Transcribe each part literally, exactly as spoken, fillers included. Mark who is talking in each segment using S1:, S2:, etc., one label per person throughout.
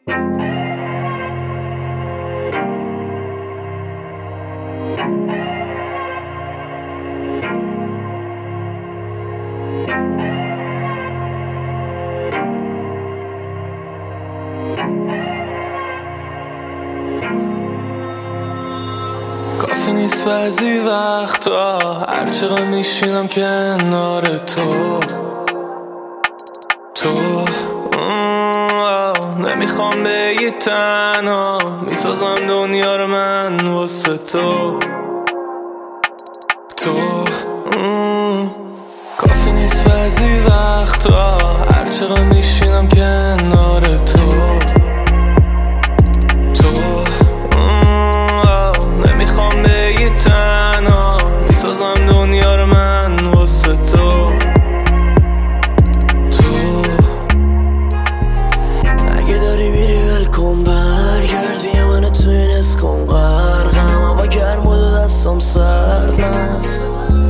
S1: کافی نیست بعضی وقتا هرچقدر میشینم کنار تو تو نمیخوام بگی تنها میسازم دنیا رو من واسه تو تو کافی نیست بعضی وقتا هرچقدر میشینم کنار تو تو نمیخوام بگی تنها میسازم دنیا رو من واسه تو تو
S2: اگه داری میری ولکن برگرد بیا منو توی این اسکن غرقم هوا گرم بود و دستم سرد مست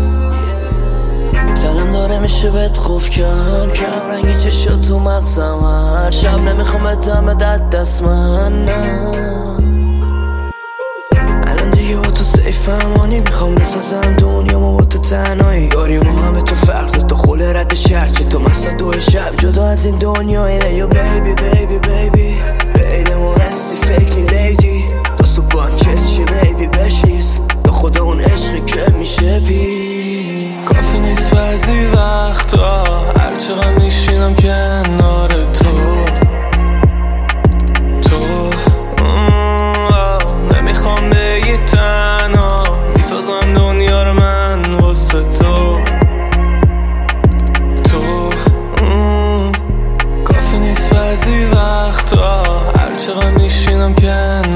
S2: تلم داره میشه بهت خوف کم کم رنگی چشات تو مغزم هر شب نمیخوام اتمه دست دست من نه الان دیگه با تو سیفم آنی میخوام بسازم دنیا ما با تو تنهایی داری ما همه تو فرق تو خل رد شرچه تو مسا دو شب جدا از این دنیای یو بیبی بیبی بیبی بین ما هستی فکری لیدی دستو بانکت چی بیبی بشیز تا خدا اون عشقی که میشه بی
S1: کافی نیست بعضی وقتا هرچقدر میشینم کنار تو تو نمیخوام بگی تنها میسازم دنیا رو من واسه تو تو کافی نیست بعضی وقتا هرچقدر میشینم کنار